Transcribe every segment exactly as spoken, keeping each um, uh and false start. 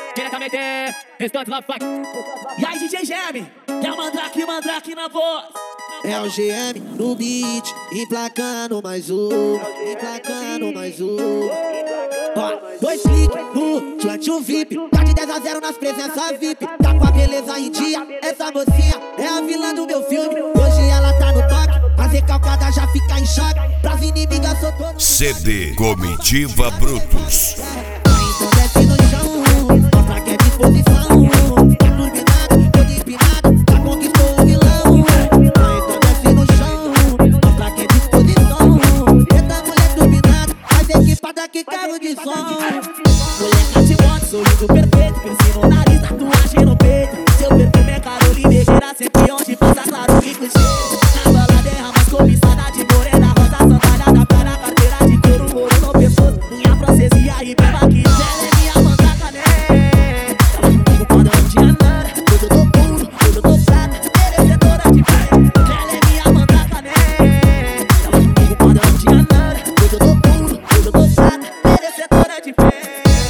diretamente, restante lá, fuck. E aí, D J Geme, é o Mandrake, Mandrake na voz. É o G M no beat, emplacando mais um, emplacando mais um. Ó, dois cliques no Diante o V I P, tá de dez a zero nas presenças V I P. Tá com a beleza em dia, essa mocinha é a vilã do meu filme. Hoje ela tá no toque, a recalcada já fica em choque. Pras inimigas soltou no C D Comitiva Brutus. Então desce no chão, mostra que é disposição. Tá turbinado, todo empinado, já conquistou o vilão. Então desce no chão, mostra que é disposição. Eita mulher turbinada, faz equipada que carro de som. Moleca de moto, sorriso perfeito, piercing no nariz, tatuagem no peito. Seu perfume é Carolina Herrera, sempre onde passa claro que clichê. Na balada derrama as cobiçadas de morena, rosa sandália, para carteira de couro, ouro no pescoço, unha francesia e beba que ela é minha mandraca, né? Quando eu te andar, tudo do mundo, tudo do prata, merecedora de fé. Ela é minha mandraca, né? Quando eu te andar, tudo do mundo, tudo do prata, merecedora de fé.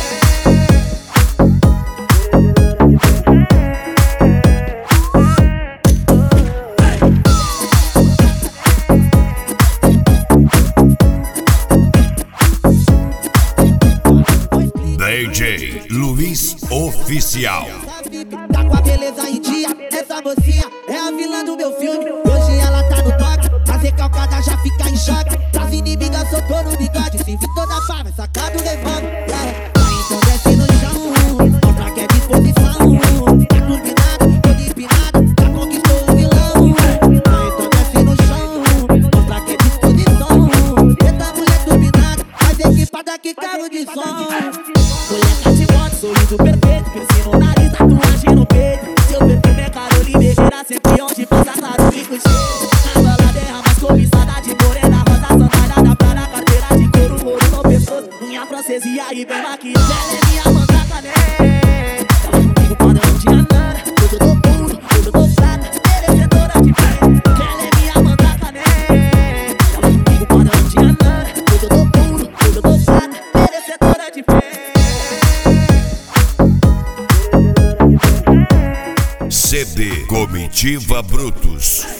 D J Luiz Oficial. Tá com a beleza em dia, essa mocinha é a vilã do meu filme. Hoje ela tá no toque, a recalcada já fica em choque. Pras inimigas soltou no bigode, se vi toda farma, sacado o revólver. Então desce no chão, mostra que é disposição. Tá turbinado, todo empinado, já conquistou o vilão. Então desce no chão, mostra que é disposição. Eita mulher turbinada, faz equipada que carro de som. Moleca de moto, sorriso perfeito, piercing no nariz, tatuagem no peito. Seu perfume é Carolina Herrera, sempre onde passa claro que clichê. Na balada derrama as cobiçadas de morena, rosa sandália, para carteira de couro, ouro no pescoço, unha francesia e bem maquiada. Ela é minha mandraca, né? Quando eu te andar, tudo do mundo, tudo do prata, merecedora de fé. Ela é minha mandraca, né? Quando eu te andar, tudo do mundo, tudo do prata, merecedora de fé. C D Comitiva Brutus.